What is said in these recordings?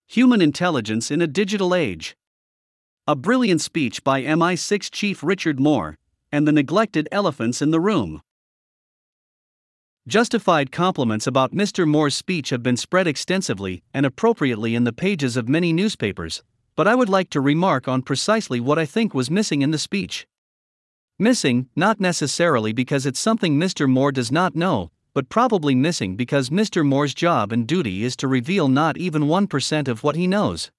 Human Intelligence in a Digital Age. A brilliant speech by MI6 Chief Richard Moore, and the neglected elephants in the room. Justified compliments about Mr. Moore's speech have been spread extensively and appropriately in the pages of many newspapers, but I would like to remark on precisely what I think was missing in the speech. Missing, not necessarily because it's something Mr. Moore does not know, but probably missing because Mr. Moore's job and duty is to reveal not even 1% of what he knows.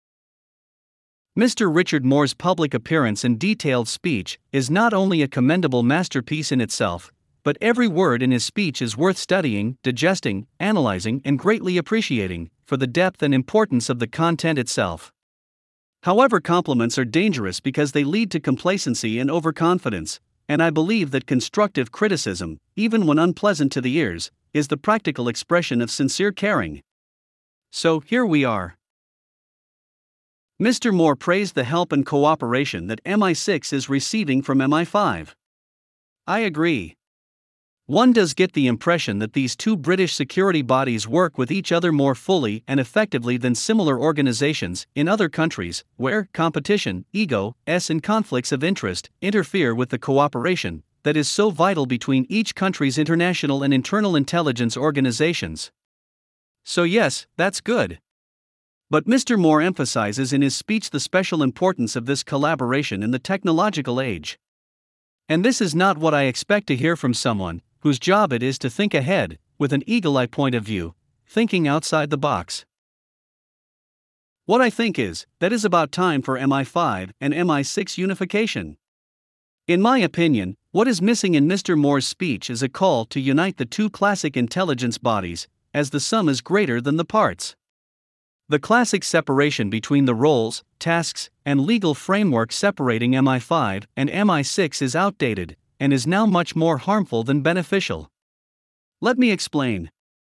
Mr. Richard Moore's public appearance and detailed speech is not only a commendable masterpiece in itself, but every word in his speech is worth studying, digesting, analyzing, and greatly appreciating, for the depth and importance of the content itself. However, compliments are dangerous because they lead to complacency and overconfidence, and I believe that constructive criticism, even when unpleasant to the ears, is the practical expression of sincere caring. So, here we are. Mr. Moore praised the help and cooperation that MI6 is receiving from MI5. I agree. One does get the impression that these two British security bodies work with each other more fully and effectively than similar organizations in other countries, where competition, ego, and conflicts of interest interfere with the cooperation that is so vital between each country's international and internal intelligence organizations. So yes, that's good. But Mr. Moore emphasizes in his speech the special importance of this collaboration in the technological age. And this is not what I expect to hear from someone whose job it is to think ahead, with an eagle-eye point of view, thinking outside the box. What I think is, that is about time for MI5 and MI6 unification. In my opinion, what is missing in Mr. Moore's speech is a call to unite the two classic intelligence bodies, as the sum is greater than the parts. The classic separation between the roles, tasks, and legal framework separating MI5 and MI6 is outdated, and is now much more harmful than beneficial. Let me explain.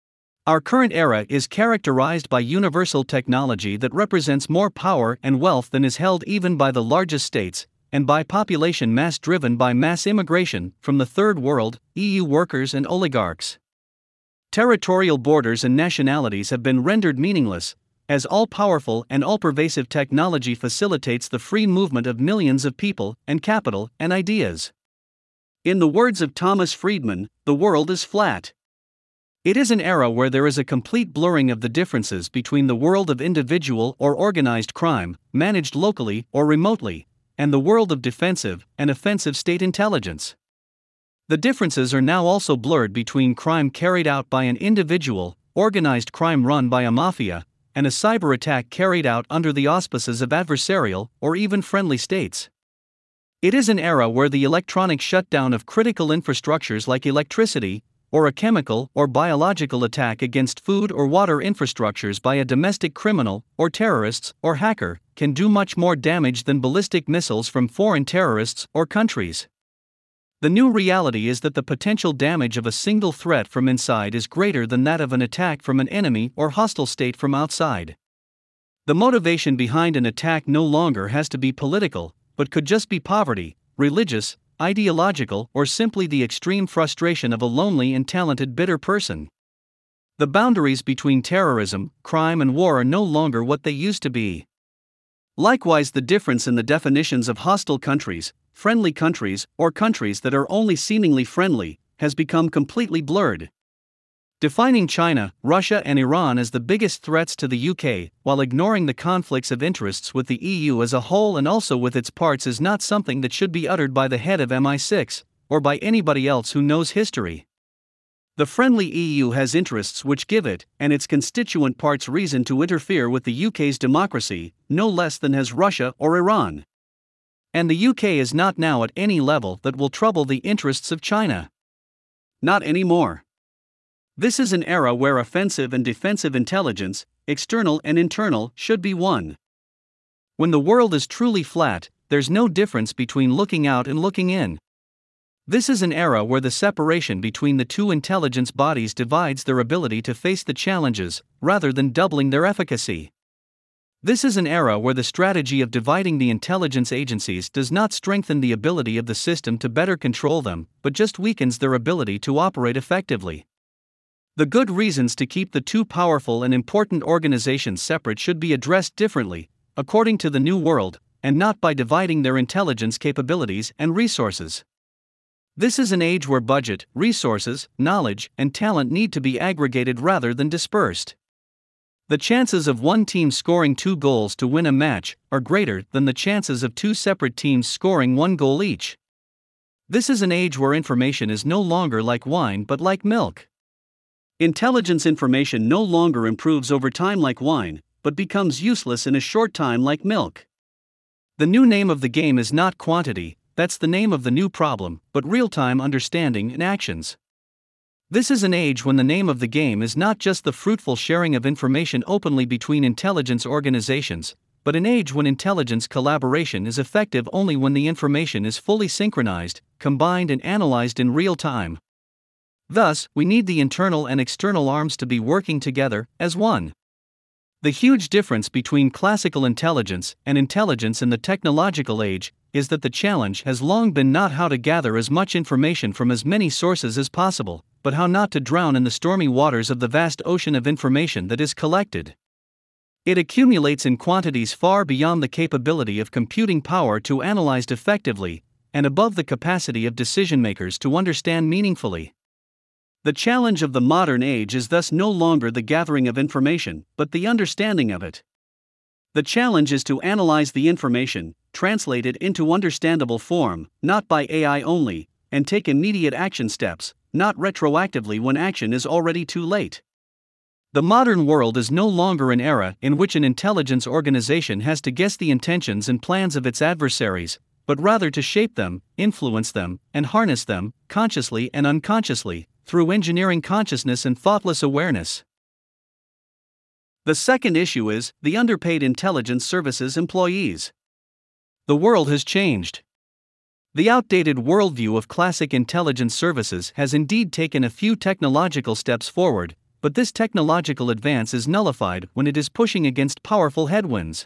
Our current era is characterized by universal technology that represents more power and wealth than is held even by the largest states, and by population mass driven by mass immigration from the Third World, EU workers and oligarchs. Territorial borders and nationalities have been rendered meaningless, as all-powerful and all-pervasive technology facilitates the free movement of millions of people and capital and ideas. In the words of Thomas Friedman, the world is flat. It is an era where there is a complete blurring of the differences between the world of individual or organized crime, managed locally or remotely, and the world of defensive and offensive state intelligence. The differences are now also blurred between crime carried out by an individual, organized crime run by a mafia, and a cyber attack carried out under the auspices of adversarial or even friendly states. It is an era where the electronic shutdown of critical infrastructures like electricity, or a chemical or biological attack against food or water infrastructures by a domestic criminal, or terrorists, or hacker, can do much more damage than ballistic missiles from foreign terrorists or countries. The new reality is that the potential damage of a single threat from inside is greater than that of an attack from an enemy or hostile state from outside. The motivation behind an attack no longer has to be political, but could just be poverty, religious, ideological, or simply the extreme frustration of a lonely and talented bitter person. The boundaries between terrorism, crime, and war are no longer what they used to be. Likewise, the difference in the definitions of hostile countries, friendly countries, or countries that are only seemingly friendly, has become completely blurred. Defining China, Russia, and Iran as the biggest threats to the UK, while ignoring the conflicts of interests with the EU as a whole and also with its parts, is not something that should be uttered by the head of MI6, or by anybody else who knows history. The friendly EU has interests which give it, and its constituent parts, reason to interfere with the UK's democracy, no less than has Russia or Iran. And the UK is not now at any level that will trouble the interests of China. Not anymore. This is an era where offensive and defensive intelligence, external and internal, should be one. When the world is truly flat, there's no difference between looking out and looking in. This is an era where the separation between the two intelligence bodies divides their ability to face the challenges, rather than doubling their efficacy. This is an era where the strategy of dividing the intelligence agencies does not strengthen the ability of the system to better control them, but just weakens their ability to operate effectively. The good reasons to keep the two powerful and important organizations separate should be addressed differently, according to the New World, and not by dividing their intelligence capabilities and resources. This is an age where budget, resources, knowledge, and talent need to be aggregated rather than dispersed. The chances of one team scoring 2 goals to win a match are greater than the chances of 2 separate teams scoring 1 goal each. This is an age where information is no longer like wine but like milk. Intelligence information no longer improves over time like wine, but becomes useless in a short time like milk. The new name of the game is not quantity, that's the name of the new problem, but real-time understanding and actions. This is an age when the name of the game is not just the fruitful sharing of information openly between intelligence organizations, but an age when intelligence collaboration is effective only when the information is fully synchronized, combined and analyzed in real time. Thus, we need the internal and external arms to be working together as one. The huge difference between classical intelligence and intelligence in the technological age is that the challenge has long been not how to gather as much information from as many sources as possible, but how not to drown in the stormy waters of the vast ocean of information that is collected. It accumulates in quantities far beyond the capability of computing power to analyze effectively, and above the capacity of decision makers to understand meaningfully. The challenge of the modern age is thus no longer the gathering of information, but the understanding of it. The challenge is to analyze the information, translate it into understandable form, not by AI only, and take immediate action steps, not retroactively when action is already too late. The modern world is no longer an era in which an intelligence organization has to guess the intentions and plans of its adversaries, but rather to shape them, influence them, and harness them, consciously and unconsciously, through engineering consciousness and thoughtless awareness. The second issue is the underpaid intelligence services employees. The world has changed. The outdated worldview of classic intelligence services has indeed taken a few technological steps forward, but this technological advance is nullified when it is pushing against powerful headwinds.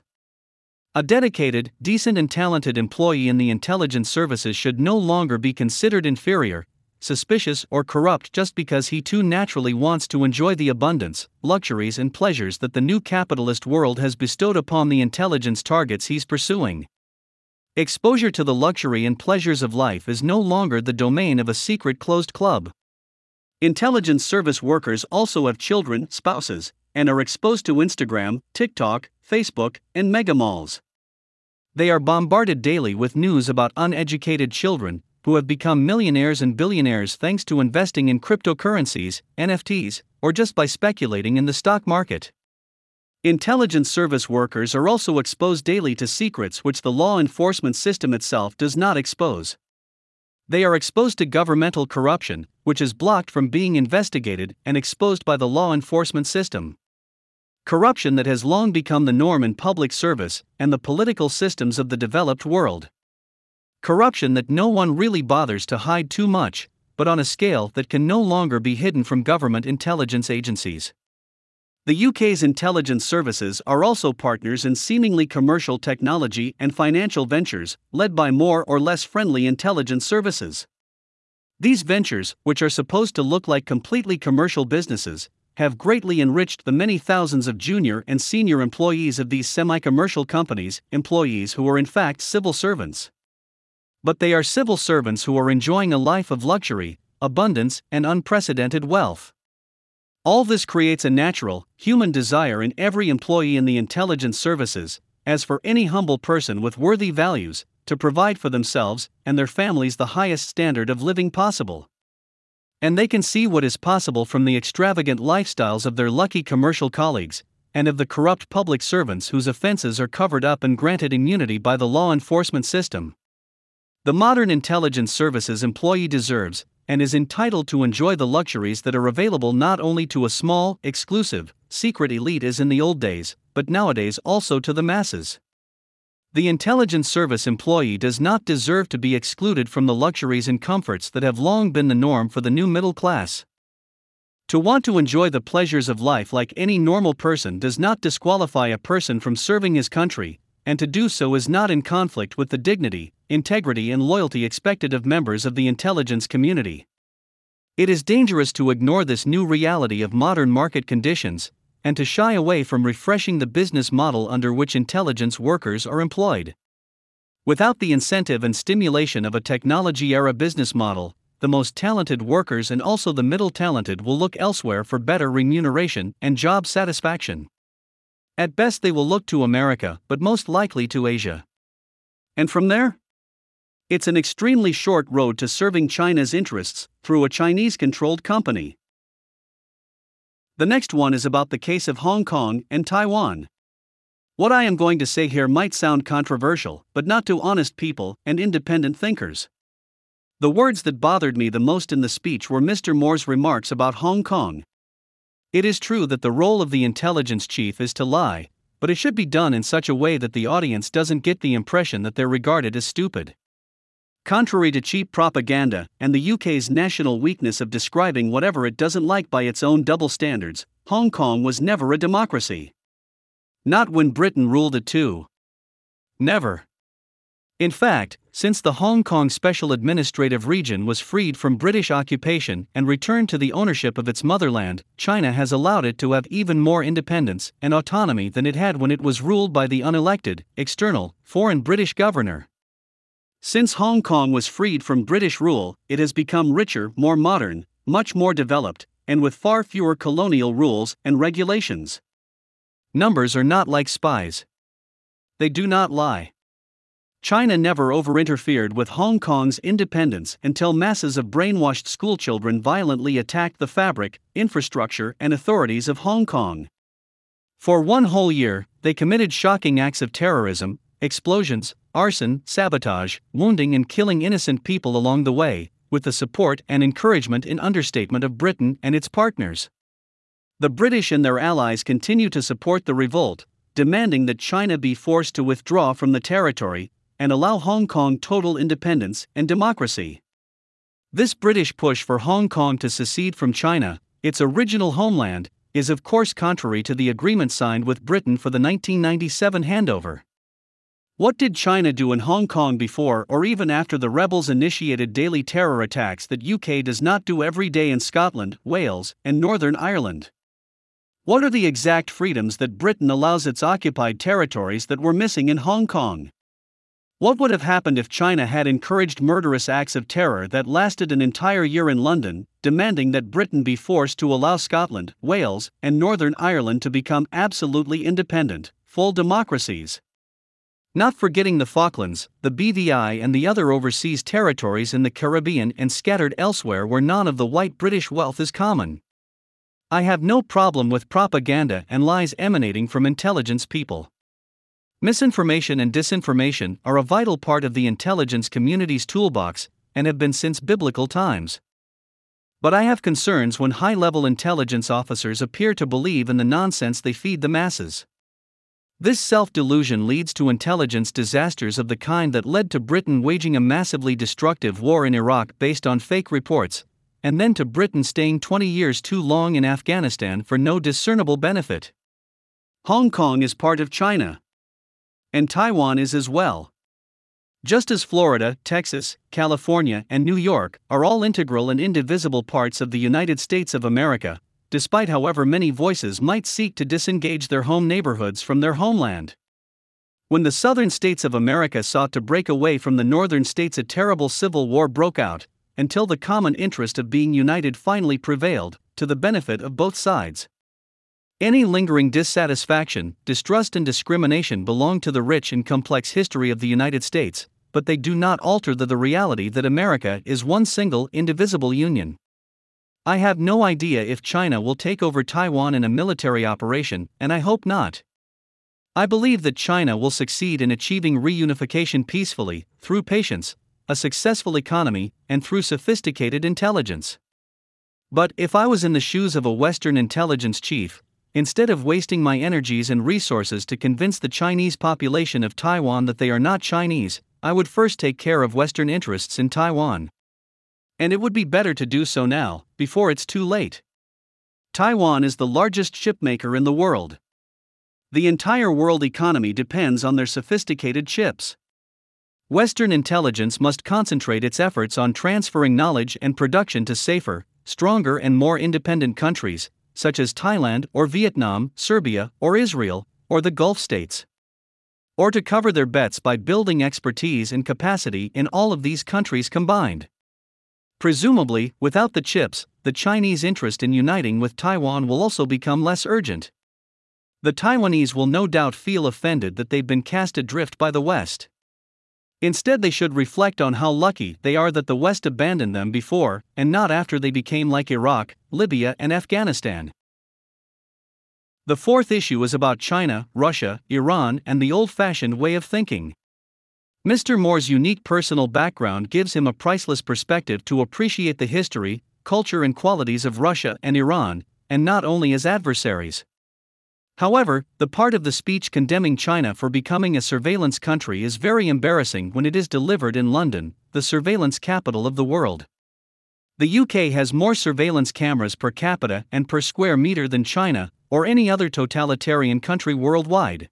A dedicated, decent and talented employee in the intelligence services should no longer be considered inferior, suspicious or corrupt just because he too naturally wants to enjoy the abundance, luxuries and pleasures that the new capitalist world has bestowed upon the intelligence targets he's pursuing. Exposure to the luxury and pleasures of life is no longer the domain of a secret closed club. Intelligence service workers also have children, spouses, and are exposed to Instagram, TikTok, Facebook, and mega malls. They are bombarded daily with news about uneducated children who have become millionaires and billionaires thanks to investing in cryptocurrencies, NFTs, or just by speculating in the stock market. Intelligence service workers are also exposed daily to secrets which the law enforcement system itself does not expose. They are exposed to governmental corruption, which is blocked from being investigated and exposed by the law enforcement system. Corruption that has long become the norm in public service and the political systems of the developed world. Corruption that no one really bothers to hide too much, but on a scale that can no longer be hidden from government intelligence agencies. The UK's intelligence services are also partners in seemingly commercial technology and financial ventures, led by more or less friendly intelligence services. These ventures, which are supposed to look like completely commercial businesses, have greatly enriched the many thousands of junior and senior employees of these semi-commercial companies, employees who are in fact civil servants. But they are civil servants who are enjoying a life of luxury, abundance, and unprecedented wealth. All this creates a natural, human desire in every employee in the intelligence services, as for any humble person with worthy values, to provide for themselves and their families the highest standard of living possible. And they can see what is possible from the extravagant lifestyles of their lucky commercial colleagues, and of the corrupt public servants whose offenses are covered up and granted immunity by the law enforcement system. The modern intelligence services employee deserves, and is entitled to enjoy the luxuries that are available not only to a small, exclusive, secret elite as in the old days, but nowadays also to the masses. The intelligence service employee does not deserve to be excluded from the luxuries and comforts that have long been the norm for the new middle class. To want to enjoy the pleasures of life like any normal person does not disqualify a person from serving his country, and to do so is not in conflict with the dignity, integrity and loyalty expected of members of the intelligence community. It is dangerous to ignore this new reality of modern market conditions, and to shy away from refreshing the business model under which intelligence workers are employed. Without the incentive and stimulation of a technology-era business model, the most talented workers and also the middle talented will look elsewhere for better remuneration and job satisfaction. At best they will look to America, but most likely to Asia. And from there? It's an extremely short road to serving China's interests through a Chinese-controlled company. The next one is about the case of Hong Kong and Taiwan. What I am going to say here might sound controversial, but not to honest people and independent thinkers. The words that bothered me the most in the speech were Mr. Moore's remarks about Hong Kong. It is true that the role of the intelligence chief is to lie, but it should be done in such a way that the audience doesn't get the impression that they're regarded as stupid. Contrary to cheap propaganda and the UK's national weakness of describing whatever it doesn't like by its own double standards, Hong Kong was never a democracy. Not when Britain ruled it too. Never. In fact, since the Hong Kong Special Administrative Region was freed from British occupation and returned to the ownership of its motherland, China has allowed it to have even more independence and autonomy than it had when it was ruled by the unelected, external, foreign British governor. Since Hong Kong was freed from British rule, it has become richer, more modern, much more developed, and with far fewer colonial rules and regulations. Numbers are not like spies. They do not lie. China never over-interfered with Hong Kong's independence until masses of brainwashed schoolchildren violently attacked the fabric, infrastructure, and authorities of Hong Kong. For one whole year, they committed shocking acts of terrorism, explosions, arson, sabotage, wounding and killing innocent people along the way, with the support and encouragement in understatement of Britain and its partners. The British and their allies continue to support the revolt, demanding that China be forced to withdraw from the territory and allow Hong Kong total independence and democracy. This British push for Hong Kong to secede from China, its original homeland, is of course contrary to the agreement signed with Britain for the 1997 handover. What did China do in Hong Kong before or even after the rebels initiated daily terror attacks that UK does not do every day in Scotland, Wales, and Northern Ireland? What are the exact freedoms that Britain allows its occupied territories that were missing in Hong Kong? What would have happened if China had encouraged murderous acts of terror that lasted an entire year in London, demanding that Britain be forced to allow Scotland, Wales, and Northern Ireland to become absolutely independent, full democracies? Not forgetting the Falklands, the BVI and the other overseas territories in the Caribbean and scattered elsewhere where none of the white British wealth is common. I have no problem with propaganda and lies emanating from intelligence people. Misinformation and disinformation are a vital part of the intelligence community's toolbox and have been since biblical times. But I have concerns when high-level intelligence officers appear to believe in the nonsense they feed the masses. This self-delusion leads to intelligence disasters of the kind that led to Britain waging a massively destructive war in Iraq based on fake reports, and then to Britain staying 20 years too long in Afghanistan for no discernible benefit. Hong Kong is part of China. And Taiwan is as well. Just as Florida, Texas, California, and New York are all integral and indivisible parts of the United States of America, despite however many voices might seek to disengage their home neighborhoods from their homeland. When the southern states of America sought to break away from the northern states, a terrible civil war broke out, until the common interest of being united finally prevailed, to the benefit of both sides. Any lingering dissatisfaction, distrust and discrimination belong to the rich and complex history of the United States, but they do not alter the reality that America is one single, indivisible union. I have no idea if China will take over Taiwan in a military operation, and I hope not. I believe that China will succeed in achieving reunification peacefully, through patience, a successful economy, and through sophisticated intelligence. But if I was in the shoes of a Western intelligence chief, instead of wasting my energies and resources to convince the Chinese population of Taiwan that they are not Chinese, I would first take care of Western interests in Taiwan. And it would be better to do so now, before it's too late. Taiwan is the largest chipmaker in the world. The entire world economy depends on their sophisticated chips. Western intelligence must concentrate its efforts on transferring knowledge and production to safer, stronger and more independent countries, such as Thailand or Vietnam, Serbia or Israel, or the Gulf states. Or to cover their bets by building expertise and capacity in all of these countries combined. Presumably, without the chips, the Chinese interest in uniting with Taiwan will also become less urgent. The Taiwanese will no doubt feel offended that they've been cast adrift by the West. Instead, they should reflect on how lucky they are that the West abandoned them before, and not after they became like Iraq, Libya, and Afghanistan. The fourth issue is about China, Russia, Iran, and the old-fashioned way of thinking. Mr. Moore's unique personal background gives him a priceless perspective to appreciate the history, culture, and qualities of Russia and Iran, and not only as adversaries. However, the part of the speech condemning China for becoming a surveillance country is very embarrassing when it is delivered in London, the surveillance capital of the world. The UK has more surveillance cameras per capita and per square meter than China, or any other totalitarian country worldwide.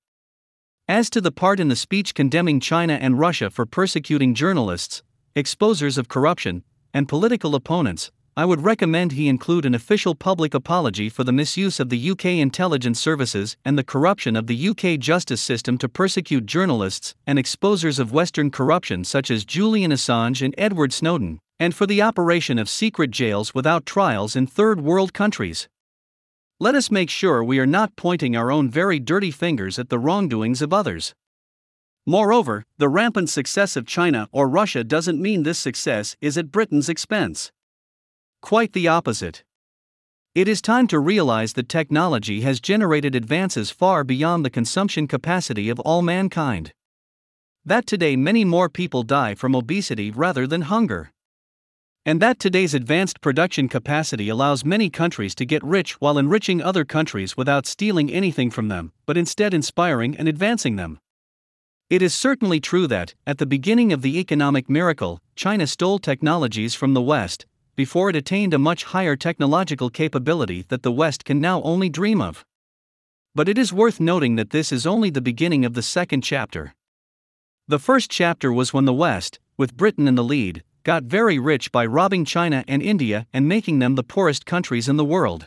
As to the part in the speech condemning China and Russia for persecuting journalists, exposers of corruption, and political opponents, I would recommend he include an official public apology for the misuse of the UK intelligence services and the corruption of the UK justice system to persecute journalists and exposers of Western corruption such as Julian Assange and Edward Snowden, and for the operation of secret jails without trials in third world countries. Let us make sure we are not pointing our own very dirty fingers at the wrongdoings of others. Moreover, the rampant success of China or Russia doesn't mean this success is at Britain's expense. Quite the opposite. It is time to realize that technology has generated advances far beyond the consumption capacity of all mankind. That today many more people die from obesity rather than hunger. And that today's advanced production capacity allows many countries to get rich while enriching other countries without stealing anything from them, but instead inspiring and advancing them. It is certainly true that, at the beginning of the economic miracle, China stole technologies from the West, before it attained a much higher technological capability that the West can now only dream of. But it is worth noting that this is only the beginning of the second chapter. The first chapter was when the West, with Britain in the lead, got very rich by robbing China and India and making them the poorest countries in the world.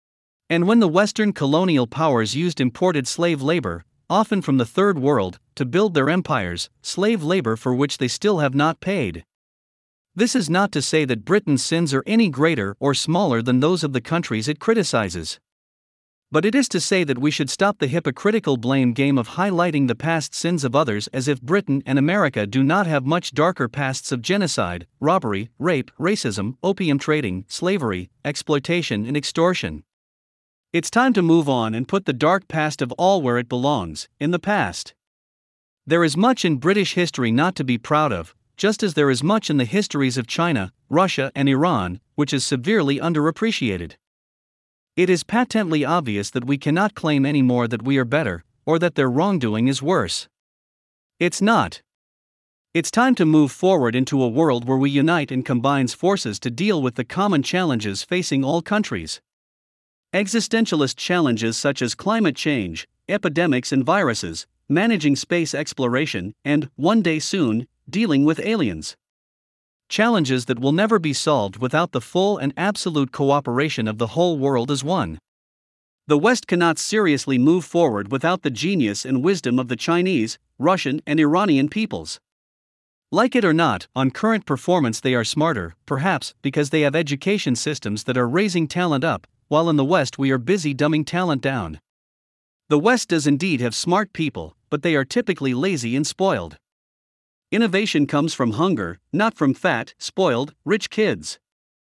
And when the Western colonial powers used imported slave labor, often from the Third World, to build their empires, slave labor for which they still have not paid. This is not to say that Britain's sins are any greater or smaller than those of the countries it criticizes. But it is to say that we should stop the hypocritical blame game of highlighting the past sins of others as if Britain and America do not have much darker pasts of genocide, robbery, rape, racism, opium trading, slavery, exploitation, and extortion. It's time to move on and put the dark past of all where it belongs, in the past. There is much in British history not to be proud of, just as there is much in the histories of China, Russia, and Iran, which is severely underappreciated. It is patently obvious that we cannot claim anymore that we are better, or that their wrongdoing is worse. It's not. It's time to move forward into a world where we unite and combines forces to deal with the common challenges facing all countries. Existentialist challenges such as climate change, epidemics and viruses, managing space exploration, and, one day soon, dealing with aliens. Challenges that will never be solved without the full and absolute cooperation of the whole world as one. The West cannot seriously move forward without the genius and wisdom of the Chinese, Russian, and Iranian peoples. Like it or not, on current performance they are smarter, perhaps because they have education systems that are raising talent up, while in the West we are busy dumbing talent down. The West does indeed have smart people, but they are typically lazy and spoiled. Innovation comes from hunger, not from fat, spoiled, rich kids.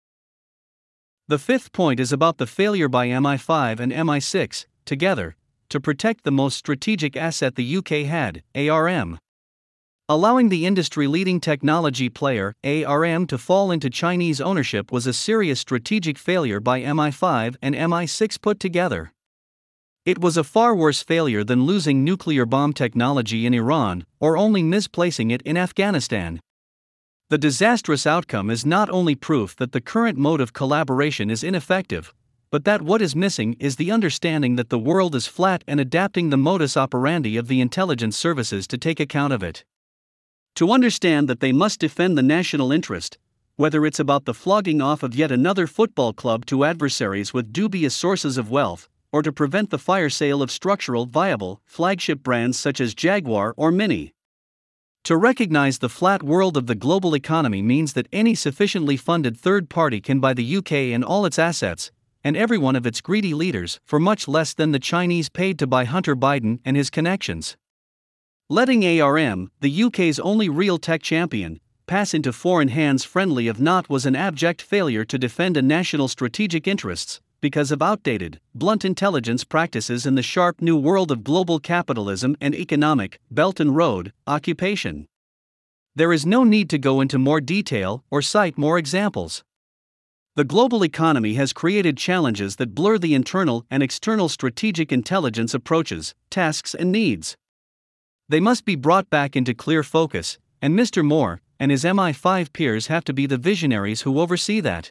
The fifth point is about the failure by MI5 and MI6, together, to protect the most strategic asset the UK had, ARM. Allowing the industry-leading technology player, ARM, to fall into Chinese ownership was a serious strategic failure by MI5 and MI6 put together. It was a far worse failure than losing nuclear bomb technology in Iran, or only misplacing it in Afghanistan. The disastrous outcome is not only proof that the current mode of collaboration is ineffective, but that what is missing is the understanding that the world is flat and adapting the modus operandi of the intelligence services to take account of it. To understand that they must defend the national interest, Whether it's about the flogging off of yet another football club to adversaries with dubious sources of wealth, or to prevent the fire sale of structural, viable, flagship brands such as Jaguar or Mini. To recognize the flat world of the global economy means that any sufficiently funded third party can buy the UK and all its assets, and every one of its greedy leaders, for much less than the Chinese paid to buy Hunter Biden and his connections. Letting ARM, the UK's only real tech champion, pass into foreign hands friendly of not was an abject failure to defend a national strategic interests, because of outdated, blunt intelligence practices in the sharp new world of global capitalism and economic, Belt and Road, occupation. There is no need to go into more detail or cite more examples. The global economy has created challenges that blur the internal and external strategic intelligence approaches, tasks, and needs. They must be brought back into clear focus, and Mr. Moore and his MI5 peers have to be the visionaries who oversee that.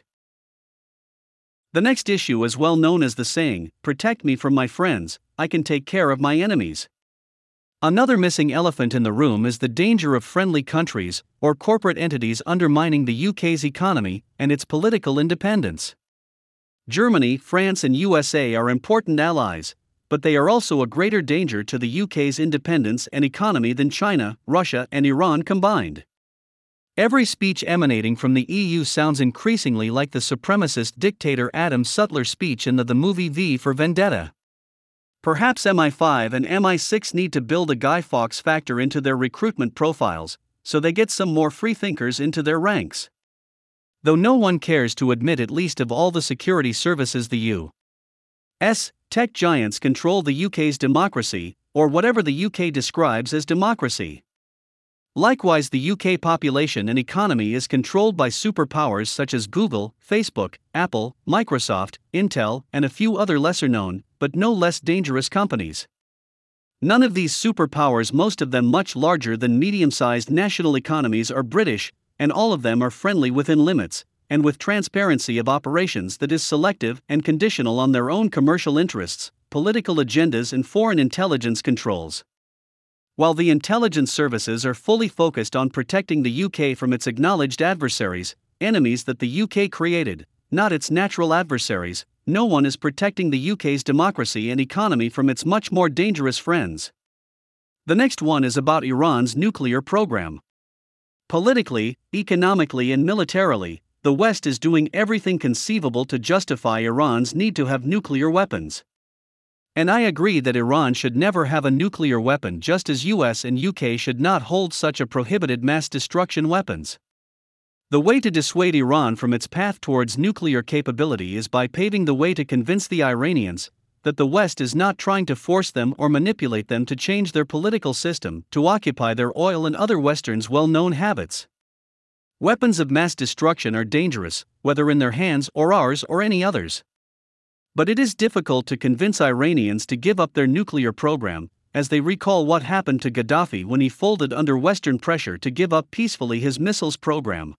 The next issue is well known as the saying, "Protect me from my friends, I can take care of my enemies." Another missing elephant in the room is the danger of friendly countries or corporate entities undermining the UK's economy and its political independence. Germany, France, and USA are important allies, but they are also a greater danger to the UK's independence and economy than China, Russia, and Iran combined. Every speech emanating from the EU sounds increasingly like the supremacist dictator Adam Sutler's speech in the movie V for Vendetta. Perhaps MI5 and MI6 need to build a Guy Fawkes factor into their recruitment profiles, so they get some more freethinkers into their ranks. Though no one cares to admit, at least of all the security services, the U.S. tech giants control the UK's democracy, or whatever the UK describes as democracy. Likewise, the UK population and economy is controlled by superpowers such as Google, Facebook, Apple, Microsoft, Intel, and a few other lesser-known, but no less dangerous companies. None of these superpowers, most of them much larger than medium-sized national economies, are British, and all of them are friendly within limits, and with transparency of operations that is selective and conditional on their own commercial interests, political agendas, and foreign intelligence controls. While the intelligence services are fully focused on protecting the UK from its acknowledged adversaries, enemies that the UK created, not its natural adversaries, no one is protecting the UK's democracy and economy from its much more dangerous friends. The next one is about Iran's nuclear program. Politically, economically, and militarily, the West is doing everything conceivable to justify Iran's need to have nuclear weapons. And I agree that Iran should never have a nuclear weapon, just as US and UK should not hold such a prohibited mass destruction weapons. The way to dissuade Iran from its path towards nuclear capability is by paving the way to convince the Iranians that the West is not trying to force them or manipulate them to change their political system to occupy their oil and other Western's well-known habits. Weapons of mass destruction are dangerous, whether in their hands or ours or any others. But it is difficult to convince Iranians to give up their nuclear program, as they recall what happened to Gaddafi when he folded under Western pressure to give up peacefully his missiles program.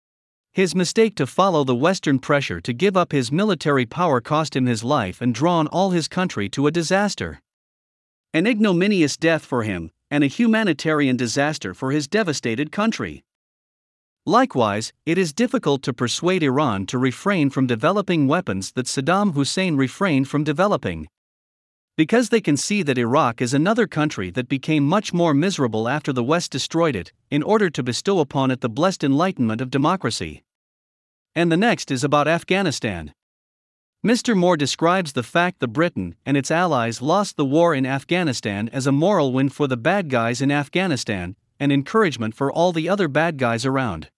His mistake to follow the Western pressure to give up his military power cost him his life and drawn all his country to a disaster. An ignominious death for him, and a humanitarian disaster for his devastated country. Likewise, it is difficult to persuade Iran to refrain from developing weapons that Saddam Hussein refrained from developing. Because they can see that Iraq is another country that became much more miserable after the West destroyed it, in order to bestow upon it the blessed enlightenment of democracy. And the next is about Afghanistan. Mr. Moore describes the fact that Britain and its allies lost the war in Afghanistan as a moral win for the bad guys in Afghanistan, and encouragement for all the other bad guys around.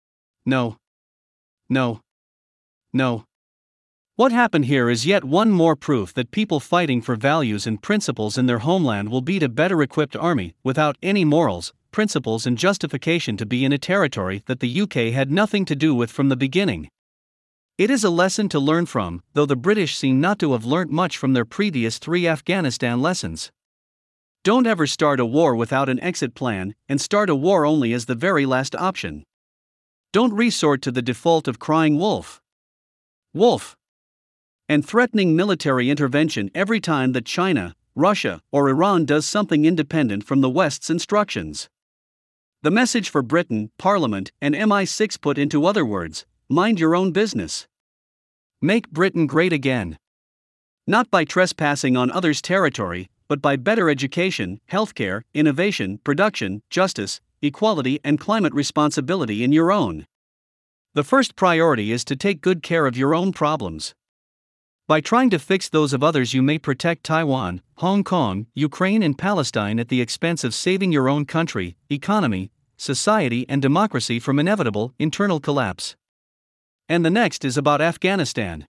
No. No. No. What happened here is yet one more proof that people fighting for values and principles in their homeland will beat a better equipped army without any morals, principles, and justification to be in a territory that the UK had nothing to do with from the beginning. It is a lesson to learn from, though the British seem not to have learnt much from their previous 3 Afghanistan lessons. Don't ever start a war without an exit plan, and start a war only as the very last option. Don't resort to the default of crying wolf. Wolf. And threatening military intervention every time that China, Russia, or Iran does something independent from the West's instructions. The message for Britain, Parliament, and MI6 put into other words: mind your own business. Make Britain great again. Not by trespassing on others' territory, but by better education, healthcare, innovation, production, justice, equality, and climate responsibility in your own. The first priority is to take good care of your own problems. By trying to fix those of others, you may protect Taiwan, Hong Kong, Ukraine, and Palestine at the expense of saving your own country, economy, society, and democracy from inevitable internal collapse. And the next is about Afghanistan.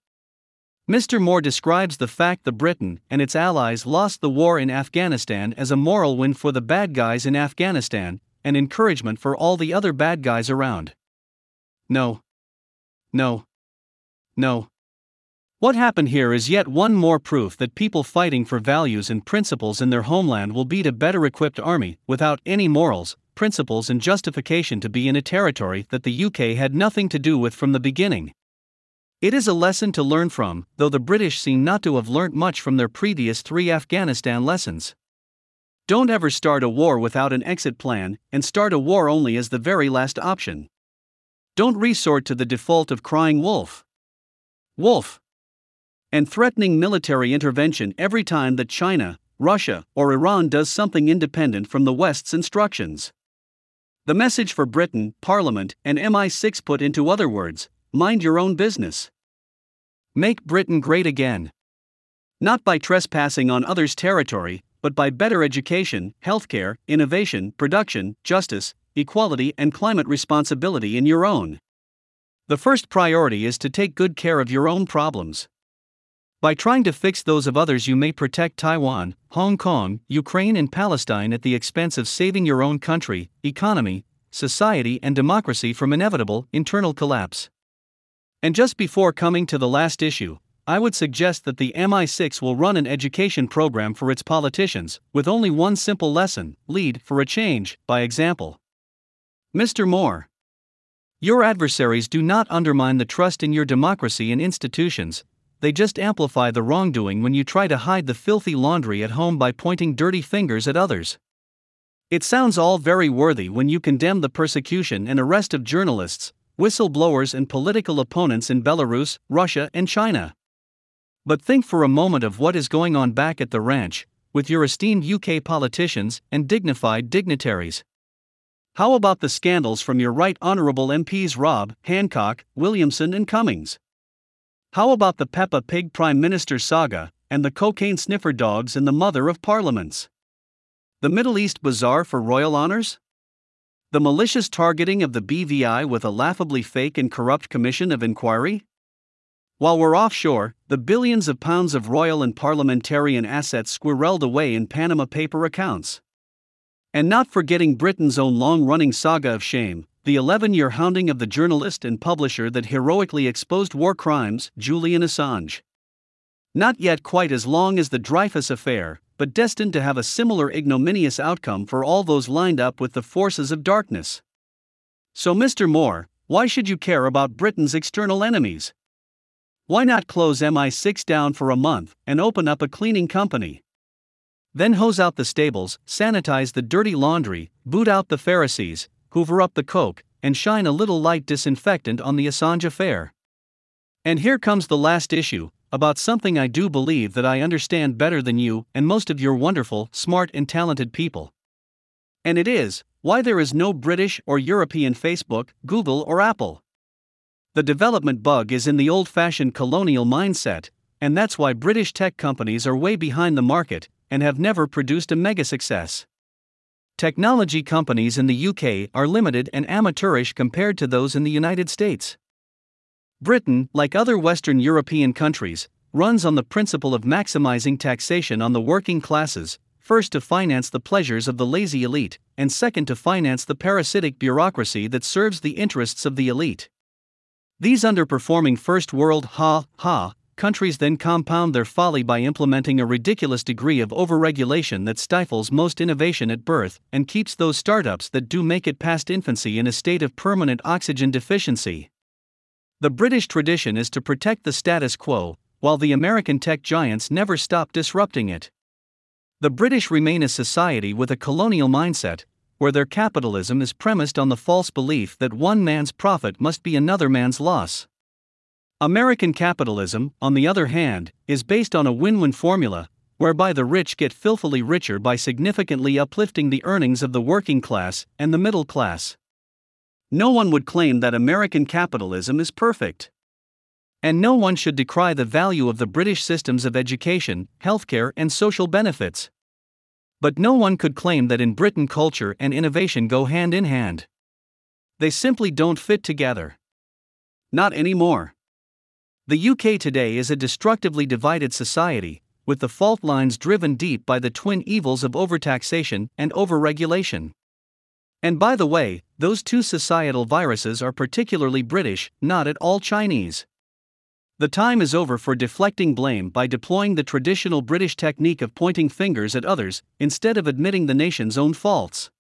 Mr. Moore describes the fact that Britain and its allies lost the war in Afghanistan as a moral win for the bad guys in Afghanistan, and encouragement for all the other bad guys around. No. No. No. What happened here is yet one more proof that people fighting for values and principles in their homeland will beat a better equipped army without any morals, principles, and justification to be in a territory that the UK had nothing to do with from the beginning. It is a lesson to learn from, though the British seem not to have learnt much from their previous 3 Afghanistan lessons. Don't ever start a war without an exit plan, and start a war only as the very last option. Don't resort to the default of crying wolf. Wolf. And threatening military intervention every time that China, Russia, or Iran does something independent from the West's instructions. The message for Britain, Parliament, and MI6 put into other words: mind your own business. Make Britain great again. Not by trespassing on others' territory, but by better education, healthcare, innovation, production, justice, equality, and climate responsibility in your own. The first priority is to take good care of your own problems. By trying to fix those of others, you may protect Taiwan, Hong Kong, Ukraine, and Palestine at the expense of saving your own country, economy, society, and democracy from inevitable internal collapse. And just before coming to the last issue, I would suggest that the MI6 will run an education program for its politicians, with only one simple lesson: lead for a change by example. Mr. Moore. Your adversaries do not undermine the trust in your democracy and institutions. They just amplify the wrongdoing when you try to hide the filthy laundry at home by pointing dirty fingers at others. It sounds all very worthy when you condemn the persecution and arrest of journalists, whistleblowers, and political opponents in Belarus, Russia, and China. But think for a moment of what is going on back at the ranch, with your esteemed UK politicians and dignified dignitaries. How about the scandals from your Right Honourable MPs Rob, Hancock, Williamson, and Cummings? How about the Peppa Pig Prime Minister saga, and the cocaine sniffer dogs in the Mother of Parliaments? The Middle East bazaar for royal honors? The malicious targeting of the BVI with a laughably fake and corrupt commission of inquiry? While we're offshore, the billions of pounds of royal and parliamentarian assets squirreled away in Panama paper accounts. And not forgetting Britain's own long-running saga of shame, the 11-year hounding of the journalist and publisher that heroically exposed war crimes, Julian Assange. Not yet quite as long as the Dreyfus affair, but destined to have a similar ignominious outcome for all those lined up with the forces of darkness. So, Mr. Moore, why should you care about Britain's external enemies? Why not close MI6 down for a month and open up a cleaning company? Then hose out the stables, sanitize the dirty laundry, boot out the Pharisees, hoover up the coke, and shine a little light disinfectant on the Assange affair. And here comes the last issue, about something I do believe that I understand better than you and most of your wonderful, smart, and talented people. And it is, why there is no British or European Facebook, Google, or Apple. The development bug is in the old-fashioned colonial mindset, and that's why British tech companies are way behind the market and have never produced a mega success. Technology companies in the UK are limited and amateurish compared to those in the United States. Britain, like other Western European countries, runs on the principle of maximizing taxation on the working classes, first to finance the pleasures of the lazy elite, and second to finance the parasitic bureaucracy that serves the interests of the elite. These underperforming first world countries then compound their folly by implementing a ridiculous degree of overregulation that stifles most innovation at birth and keeps those startups that do make it past infancy in a state of permanent oxygen deficiency. The British tradition is to protect the status quo, while the American tech giants never stop disrupting it. The British remain a society with a colonial mindset, where their capitalism is premised on the false belief that one man's profit must be another man's loss. American capitalism, on the other hand, is based on a win-win formula, whereby the rich get filthily richer by significantly uplifting the earnings of the working class and the middle class. No one would claim that American capitalism is perfect. And no one should decry the value of the British systems of education, healthcare, and social benefits. But no one could claim that in Britain culture and innovation go hand in hand. They simply don't fit together. Not anymore. The UK today is a destructively divided society, with the fault lines driven deep by the twin evils of overtaxation and overregulation. And by the way, those two societal viruses are particularly British, not at all Chinese. The time is over for deflecting blame by deploying the traditional British technique of pointing fingers at others, instead of admitting the nation's own faults.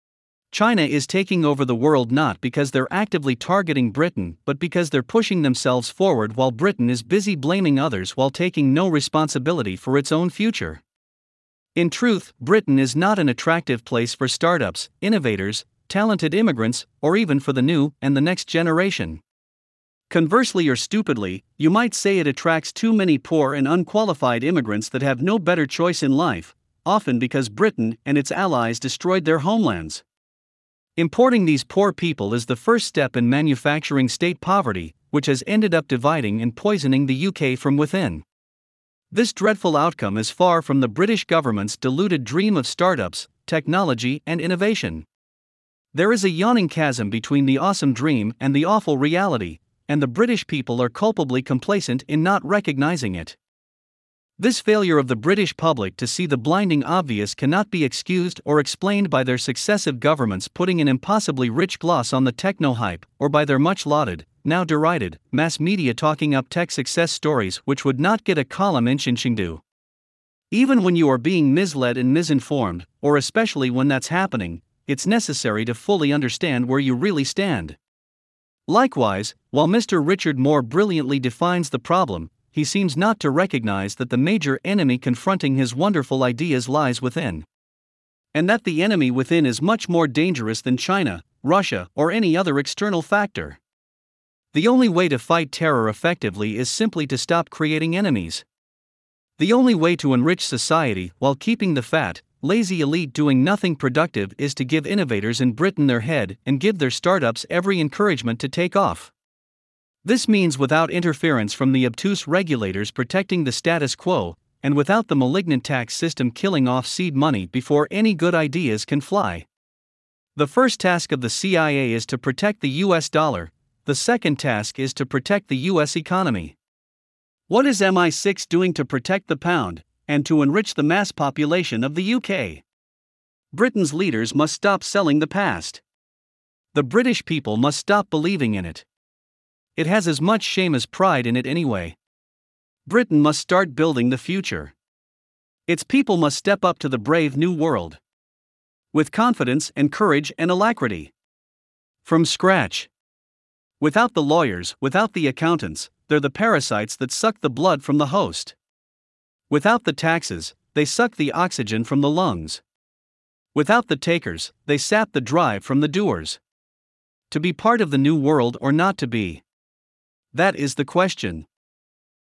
China is taking over the world not because they're actively targeting Britain, but because they're pushing themselves forward while Britain is busy blaming others while taking no responsibility for its own future. In truth, Britain is not an attractive place for startups, innovators, talented immigrants, or even for the new and the next generation. Conversely or stupidly, you might say it attracts too many poor and unqualified immigrants that have no better choice in life, often because Britain and its allies destroyed their homelands. Importing these poor people is the first step in manufacturing state poverty, which has ended up dividing and poisoning the UK from within. This dreadful outcome is far from the British government's deluded dream of startups, technology, and innovation. There is a yawning chasm between the awesome dream and the awful reality, and the British people are culpably complacent in not recognizing it. This failure of the British public to see the blinding obvious cannot be excused or explained by their successive governments putting an impossibly rich gloss on the techno-hype, or by their much-lauded, now derided, mass media talking up tech success stories which would not get a column in Chengdu. Even when you are being misled and misinformed, or especially when that's happening, it's necessary to fully understand where you really stand. Likewise, while Mr. Richard Moore brilliantly defines the problem, he seems not to recognize that the major enemy confronting his wonderful ideas lies within. And that the enemy within is much more dangerous than China, Russia, or any other external factor. The only way to fight terror effectively is simply to stop creating enemies. The only way to enrich society while keeping the fat, lazy elite doing nothing productive is to give innovators in Britain their head and give their startups every encouragement to take off. This means without interference from the obtuse regulators protecting the status quo, and without the malignant tax system killing off seed money before any good ideas can fly. The first task of the CIA is to protect the US dollar, the second task is to protect the US economy. What is MI6 doing to protect the pound, and to enrich the mass population of the UK? Britain's leaders must stop selling the past. The British people must stop believing in it. It has as much shame as pride in it anyway. Britain must start building the future. Its people must step up to the brave new world. With confidence and courage and alacrity. From scratch. Without the lawyers, without the accountants, they're the parasites that suck the blood from the host. Without the taxes, they suck the oxygen from the lungs. Without the takers, they sap the drive from the doers. To be part of the new world or not to be? That is the question.